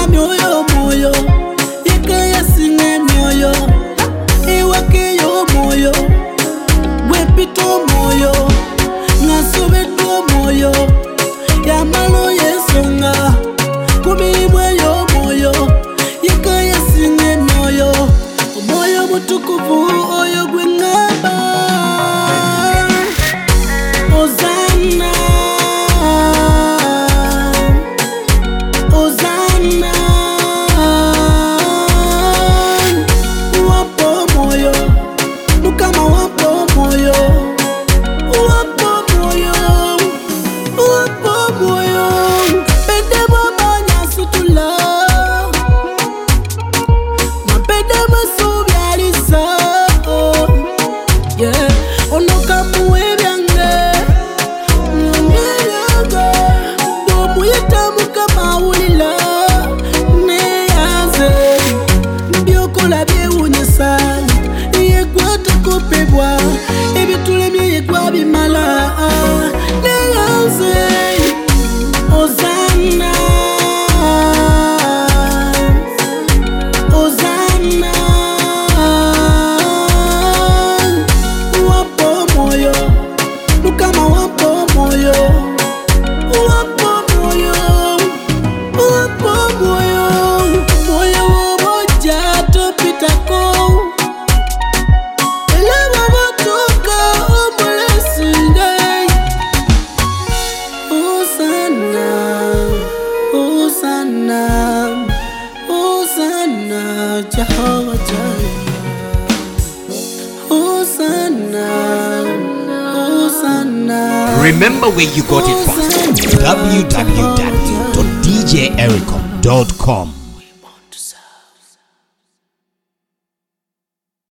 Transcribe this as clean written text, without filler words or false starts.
myoyo moyo Yekaya singe myoyo Iwake yo moyo Wepito moyo Nasubeto moyo Yamalo yesonga Kumili mweyo moyo Yekaya singe myoyo Moyo mutukufu oyo gwengaba Hosanna Hosanna Wapo moyo Mukama wapo moyo Wapo moyo Wapo moyo Pede baba nyasutula Mapede masubyalisa Yeah Onoka muwebyange Mwenyeyaga Domuyeta mukama ulila Neyaze Mbyokola byewunyisa Yegwata kopebwa Ebitulemye yegwa bimala Neyaze Hosanna Hosanna Wapo moyo Mukama wapo moyo Wapo moyo Wapo moyo Moyo woboja topitako Elaba batoka omulesinde Hosanna Hosanna Hosanna Jehovah Jireh Hosanna Hosanna Remember where you got it from. www.djericom.com